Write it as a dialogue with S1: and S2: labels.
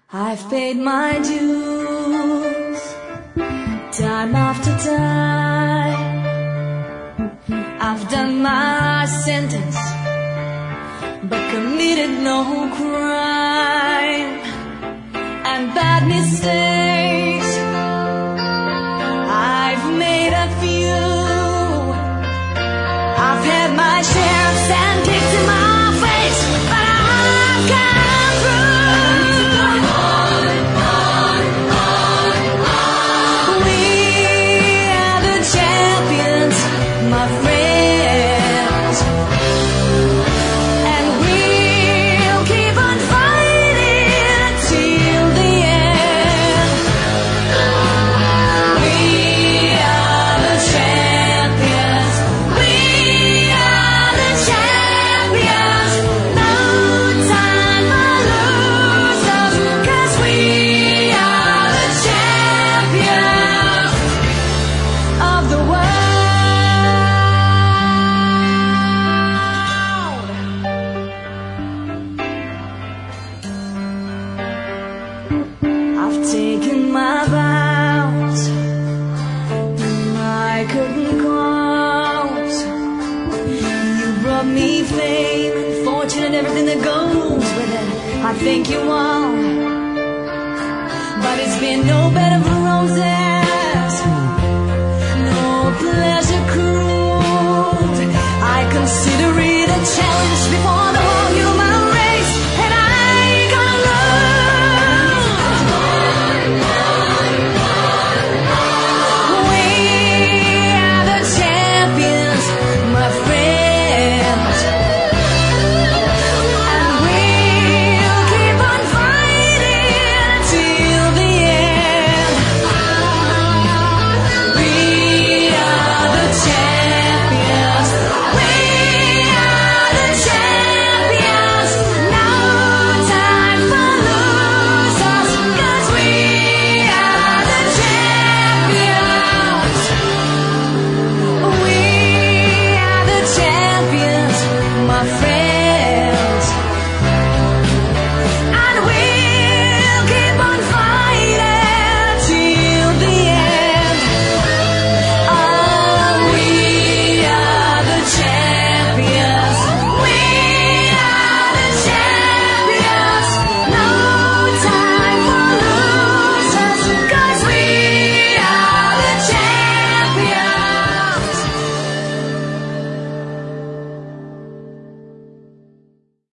S1: I've paid my dues, time after time. I've done my sentence, but committed no crime. And bad mistakes, I've made a few. I've had my share and kicked in my face, but I've come through. We are the champions, my friends, and we'll keep on fighting till the end. We are the champions. We are the champions. No time for losers, 'cause we are the champions of the world. I've taken my vows, and I couldn't cause. You brought me fame and fortune and everything that goes with it. I thank you all, but it's been no bed of roses.